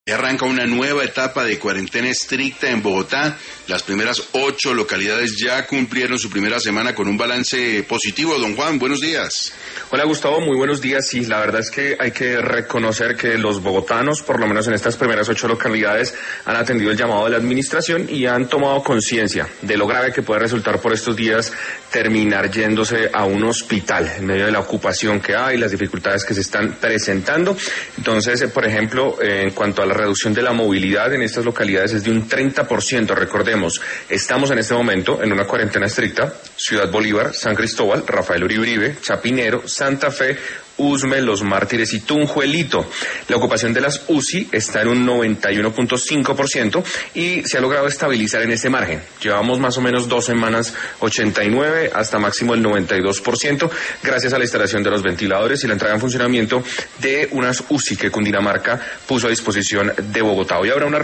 Y arranca una nueva etapa de cuarentena estricta en Bogotá. Las primeras 8 localidades ya cumplieron su primera semana con un balance positivo. Don Juan, buenos días. Hola Gustavo, muy buenos días. Sí, la verdad es que hay que reconocer que los bogotanos, por lo menos en estas primeras 8 localidades, han atendido el llamado de la administración y han tomado conciencia de lo grave que puede resultar por estos días terminar yéndose a un hospital en medio de la ocupación que hay, las dificultades que se están presentando. Entonces, por ejemplo, en cuanto a la reducción de la movilidad en estas localidades es de un 30%. Recordemos, estamos en este momento en una cuarentena estricta: Ciudad Bolívar, San Cristóbal, Rafael Uribe, Chapinero, Santa Fe, Usme, Los Mártires y Tunjuelito. La ocupación de las UCI está en un 91.5% y se ha logrado estabilizar en ese margen. Llevamos más o menos 2 semanas 89 hasta máximo el 92%, gracias a la instalación de los ventiladores y la entrada en funcionamiento de unas UCI que Cundinamarca puso a disposición de Bogotá. Hoy habrá una